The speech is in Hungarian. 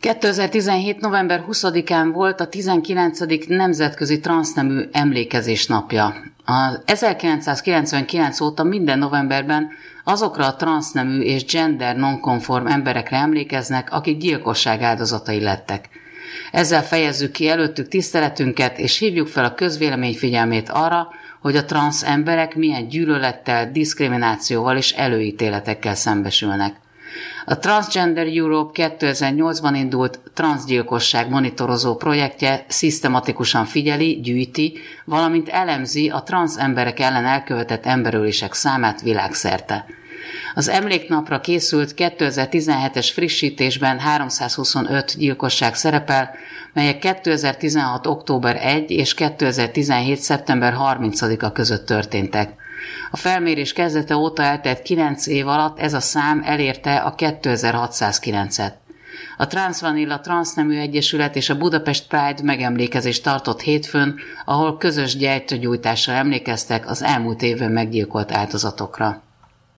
2017. november 20-án volt a 19. Nemzetközi Transznemű Emlékezés napja. A 1999 óta minden novemberben azokra a transznemű és gender nonkonform emberekre emlékeznek, akik gyilkosság áldozatai lettek. Ezzel fejezzük ki előttük tiszteletünket, és hívjuk fel a közvélemény figyelmét arra, hogy a transz emberek milyen gyűlölettel, diszkriminációval és előítéletekkel szembesülnek. A Transgender Europe 2008-ban indult transzgyilkosság monitorozó projektje szisztematikusan figyeli, gyűjti, valamint elemzi a transz emberek ellen elkövetett emberölések számát világszerte. Az emléknapra készült 2017-es frissítésben 325 gyilkosság szerepel, melyek 2016. október 1 és 2017. szeptember 30-a között történtek. A felmérés kezdete óta eltelt 9 év alatt ez a szám elérte a 2609-et. A Transvanilla Transznemű Egyesület és a Budapest Pride megemlékezést tartott hétfőn, ahol közös gyertyagyújtással emlékeztek az elmúlt évben meggyilkolt áldozatokra.